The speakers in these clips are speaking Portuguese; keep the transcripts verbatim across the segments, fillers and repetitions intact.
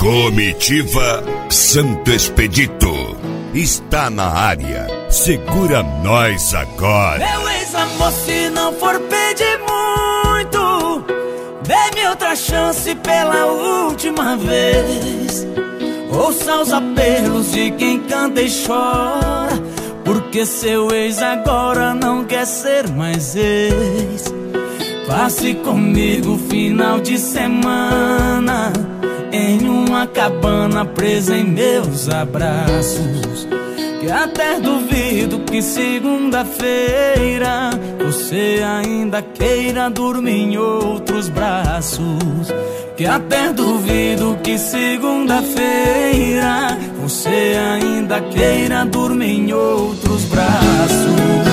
Comitiva Santo Expedito está na área. Segura nós agora. Meu ex-amor, se não for pedir muito, dê-me outra chance pela última vez. Ouça os apelos de quem canta e chora, porque seu ex agora não quer ser mais ex. Passe comigo final de semana em uma cabana presa em meus abraços, que até duvido que segunda-feira você ainda queira dormir em outros braços. Que até duvido que segunda-feira você ainda queira dormir em outros braços.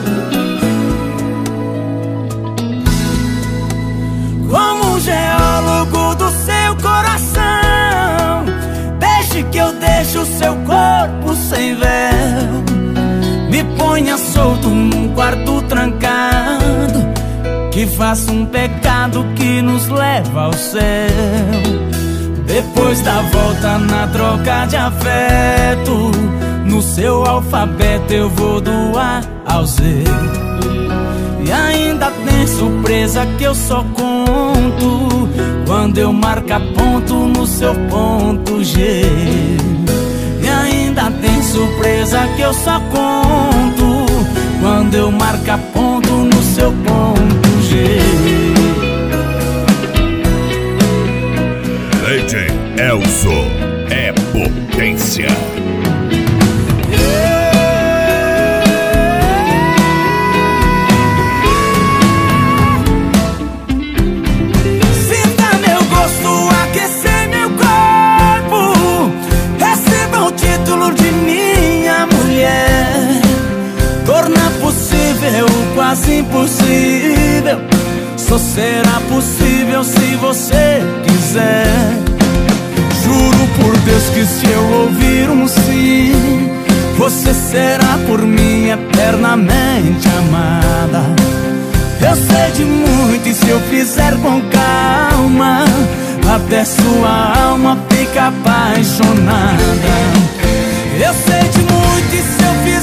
Como um geólogo do seu coração, deixe que eu deixe o seu corpo sem véu. Me ponha solto num quarto trancado, que faça um pecado que nos leva ao céu. Depois da volta na troca de afeto, no seu alfabeto eu vou do A ao Z. E ainda tem surpresa que eu só conto quando eu marcar ponto no seu ponto G. E ainda tem surpresa que eu só conto quando eu marcar ponto no seu ponto G. D J Elzo é potência. Quase impossível, só será possível se você quiser. Juro por Deus que se eu ouvir um sim, você será por mim eternamente amada. Eu sei de muito e se eu fizer com calma, até sua alma fica apaixonada. Eu sei de muito e se eu fizer